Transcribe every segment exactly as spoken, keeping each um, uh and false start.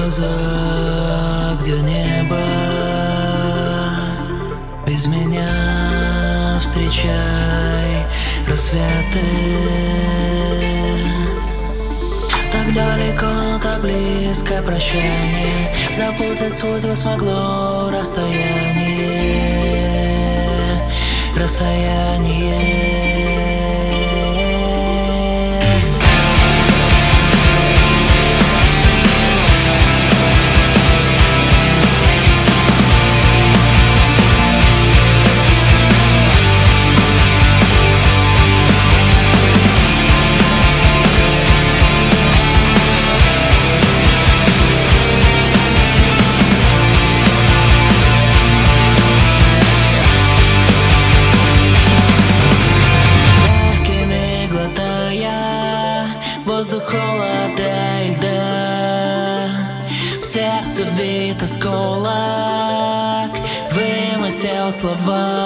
глаза, где небо. Без меня встречай рассветы. Так далеко, так близко прощание. Запутать судьбу смогло расстояние. Расстояние. Воздух холода и льда, в сердце вбит осколок, вымысел слова.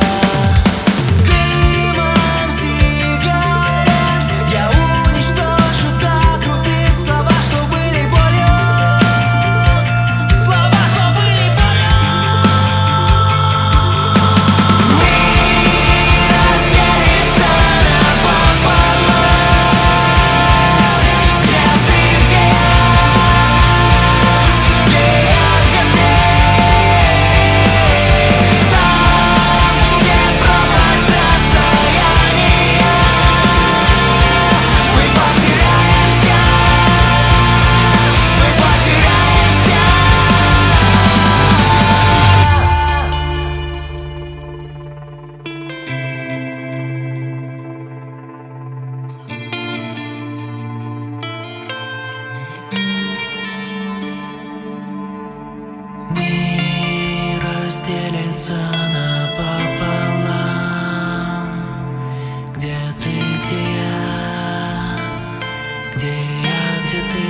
Мир разделится напополам. Где ты, где я, где я, где ты.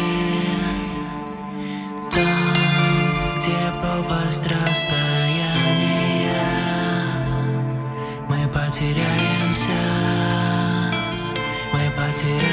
Там, где пропасть расстояния, мы потеряемся, мы потеряемся.